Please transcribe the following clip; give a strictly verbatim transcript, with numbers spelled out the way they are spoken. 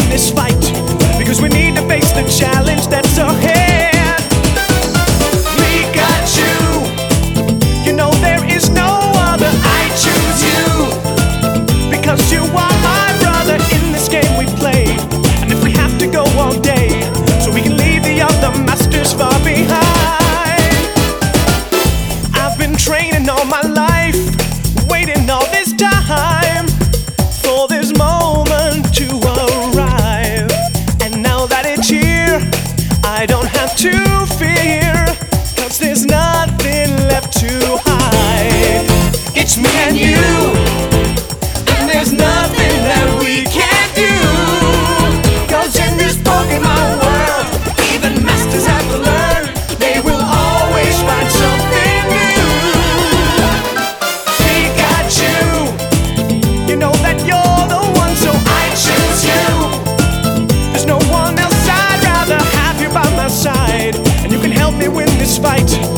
this fight, because we need to face the challenge that's ahead. We got you, you know there is no other. I choose you, because you are my brother in this game we play. And if we have to go all day, so we can leave the other masters far behind. I've been training all my life, waiting all this time for this moment to arrive. And now that it's here, I don't have to fear, cause there's nothing left to hide. It's me and you, and there's nothing that we can't do, cause in this Pokemon world, even masters have to learn. They will always find something new. We got you, you know that you're the one, so I choose you. There's no one else I'd rather have you by my side, and you can help me win this fight.